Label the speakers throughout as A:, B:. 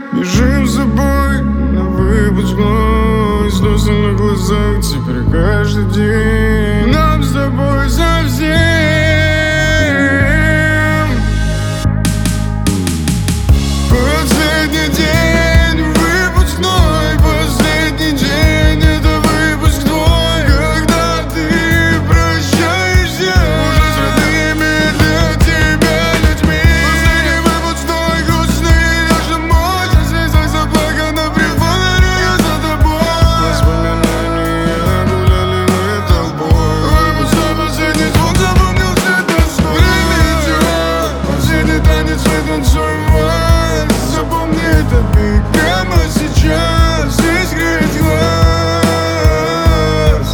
A: Бежим с собой на выпускной, слезы на глазах теперь каждый день. Нам с тобой совсем. Последний день выпускной, последний день это выпуск твой. Когда ты прощаешься уже с родными для тебя людьми. Последний выпускной, грустный наш домой. Здесь заплакано при фонарях за тобой. Воспоминания гуляли над толпой. Выпускной, последний звук запомнился тоской. Время идет, последний танец мы танцуем. Запомни этот миг прямо сейчас. Здесь греет глаз.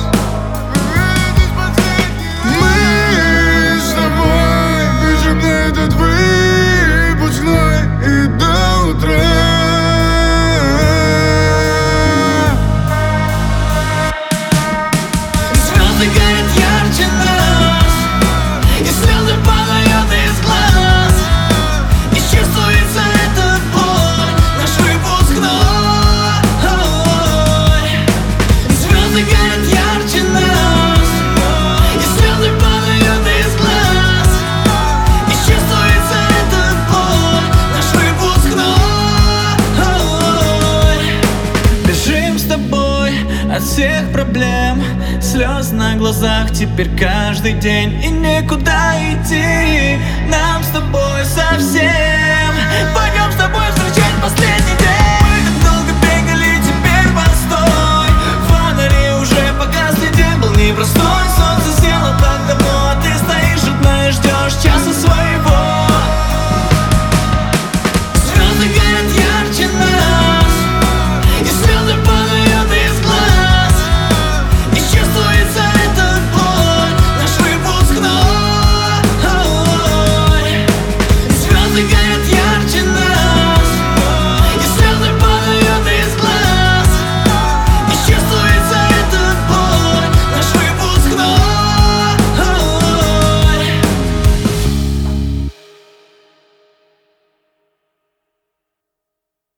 A: Мы с тобой бежим на этот выпускной и до утра.
B: Звезды горят ярче нас, и слезы падают из глаз. И чувствуется этот боль, наш выпускной. Звезды горят ярче нас, и слезы падают из глаз. И чувствуется этот боль, наш выпускной. Бежим с тобой от всех проблем, слез на глазах теперь каждый день. И некуда идти нам с тобой совсем.